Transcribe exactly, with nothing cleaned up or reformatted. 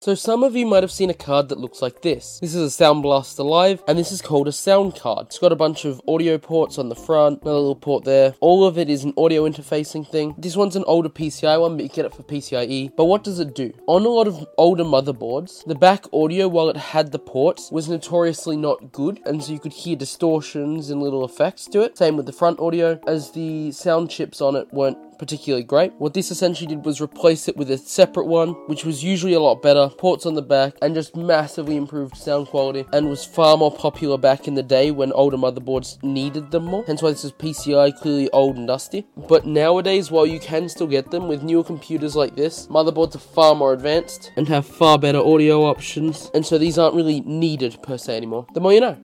So some of you might have seen a card that looks like this. This is a Sound Blaster Live, and this is called a sound card. It's got a bunch of audio ports on the front, another little port there. All of it is an audio interfacing thing. This one's an older P C I one, but you get it for P C I E. But what does it do? On a lot of older motherboards, the back audio, while it had the ports, was notoriously not good, and so you could hear distortions and little effects to it. Same with the front audio, as the sound chips on it weren't particularly great. What this essentially did was replace it with a separate one, which was usually a lot better, ports on the back, and just massively improved sound quality, and was far more popular back in the day when older motherboards needed them more. Hence why this is P C I, clearly old and dusty. But nowadays, while you can still get them with newer computers like this, motherboards are far more advanced and have far better audio options, and so these aren't really needed per se anymore. The more you know.